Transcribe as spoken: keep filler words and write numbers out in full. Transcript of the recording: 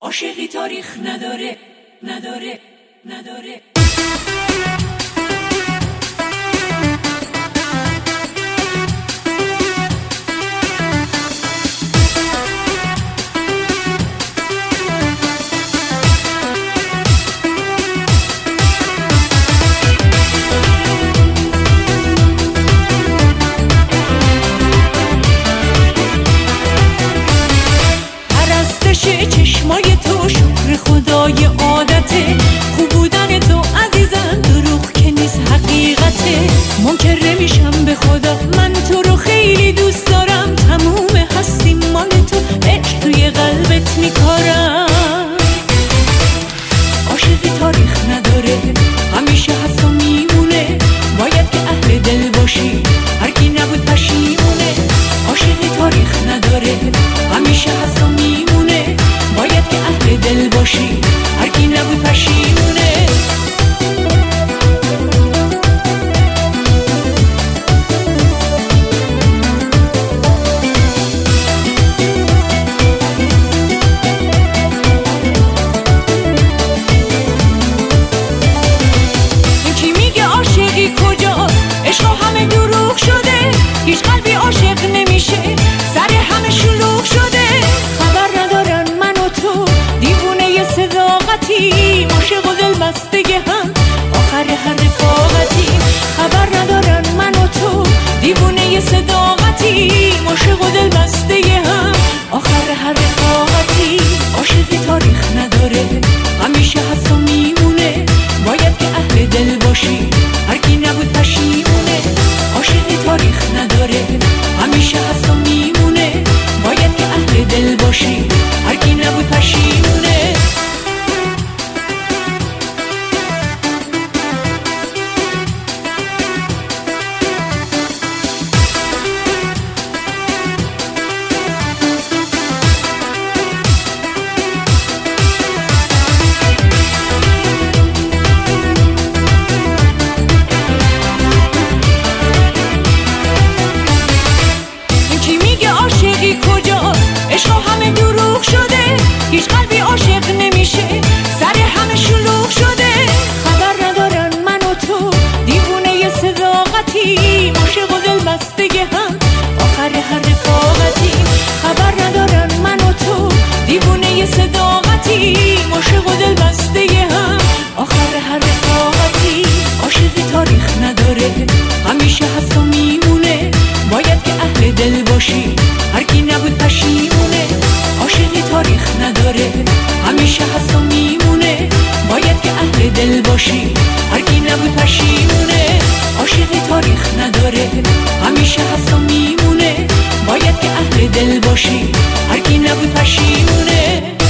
عاشقی تاریخ نداره نداره نداره. چشمای تو شکر خدای عادته، خوب بودن تو عزیزم دروغ که نیست حقیقته. منکر نمیشم به خدا، من تو رو خیلی دوست دارم، تموم هستی مال تو، عشق توی قلبت میکارم. عاشقی تاریخ نداره، همیشه هست و میمونه، باید که اهل دل باشی، هر کی نبود پشیمونه. عاشقی تاریخ نداره، همیشه هست و میمونه، باید که اهل دل باشی، هر کی نبود پشیمونه. یکی میگه عاشقی کجاست، عشق همه دروغ شده، هیچ قلبی عاشق نمیشه، سر همه شلوغ شده. خبر ندارن من و تو دیوونه صداقتی، عاشق و دل بسته هم آخر هر رفاقتی. خبر ندارن من و تو دیوونه صداقتی، عاشق و دل بسته هم آخر هر رفاقتی. عاشقی تاریخ نداره، همیشه هست و میمونه، باید که اهل دل باشی، هر کی نبود پشیمونه. عاشقی تاریخ نداره، همیشه هست و میمونه، باید که اهل دل باشی، هر کی نبود پشیمونه. عشق همه دروغ شده، هیچ قلبی عاشق نمیشه، سر همه شلوغ شده. خبر ندارن من و تو دیوونه صداقتی، عاشق و دل بسته هم آخر هر رفاقتی. خبر ندارن من و تو دیوونه صداقتی، عاشق و دل بسته هم آخر هر رفاقتی. عاشقی تاریخ نداره، همیشه هست و میمونه، باید که اهل دل باشی، هر کی نبود پشیمونه. عاشقی تاریخ نداره، همیشه هست و میمونه، باید که اهل دل باشی، هر کی نبود پشیمونه. عاشقی تاریخ نداره، همیشه هست و میمونه، باید که اهل دل باشی، هر کی نبود پشیمونه.